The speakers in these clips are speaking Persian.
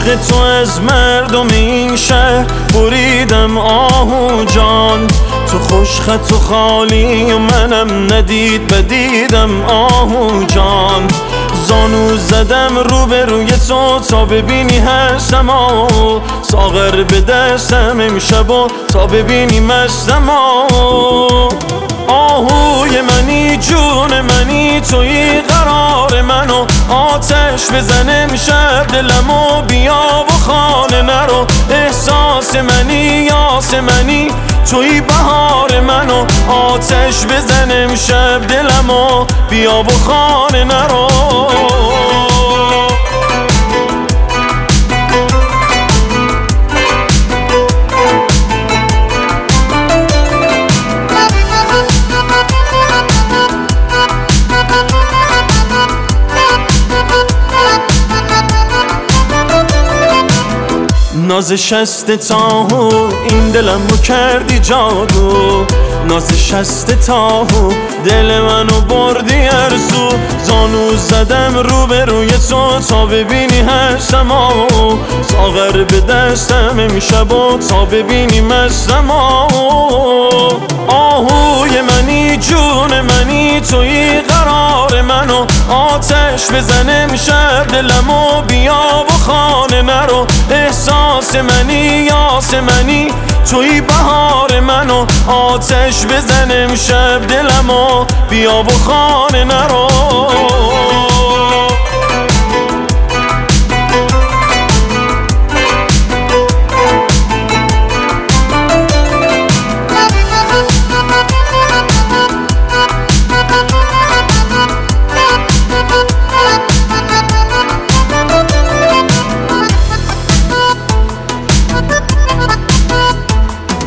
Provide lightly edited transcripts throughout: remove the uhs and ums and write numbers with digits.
عشق تو از مردم این شهر بریدم آهو جان. تو خوش خط و خالی و منم ندید بدیدم آهو جان. زانو زدم روبروی تو تا ببینی هستم ساغر به دستم امشب و تا ببینی مستم آهوی منی جون منی توی قرار منو آتش بزن امشب دلمو بیا و خانه نرو. احساس منی یاس منی توی بهار منو آتش بزن امشب دلمو بیا و خانه نرو. ناز شست تاهو این دلم رو کردی جادو. ناز شست تاهو دل منو بردی ارزو. زانو زدم روبروی تو تا ببینی هستم ساغر به دستم امشب و تا ببینی مستم آهوی منی جون منی توی قرار منو آتش بزن امشب دلمو بیا و خانه نرو. احساس منی یاس منی توی بهار منو آتش بزن امشب دلمو بیا و خانه نرو.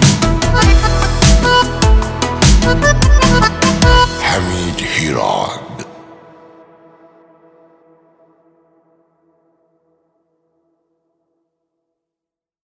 حمید هیران.